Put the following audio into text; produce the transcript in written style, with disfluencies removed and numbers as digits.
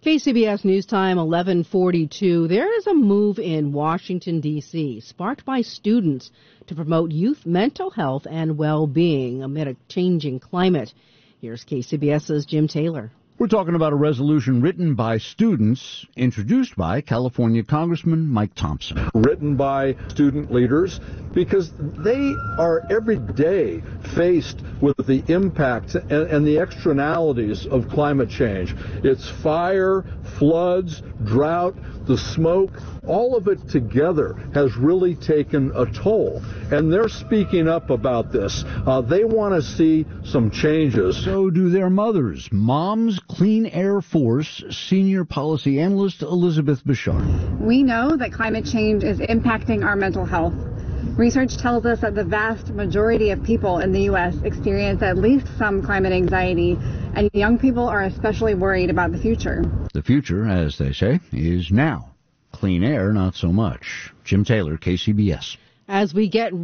KCBS News Time, 11:42. There is a move in Washington, D.C., sparked by students to promote youth mental health and well-being amid a changing climate. Here's KCBS's Jim Taylor. We're talking about a resolution written by students, introduced by California Congressman Mike Thompson. Written by student leaders because they are every day faced with the impacts and the externalities of climate change. It's fire, floods, drought, the smoke, all of it together has really taken a toll. And they're speaking up about this. They want to see some changes. So do their mothers. Moms Clean Air Force Senior Policy Analyst Elizabeth Bishard. We know that climate change is impacting our mental health. Research tells us that the vast majority of people in the U.S. experience at least some climate anxiety, and young people are especially worried about the future. The future, as they say, is now. Clean air, not so much. Jim Taylor, KCBS. As we get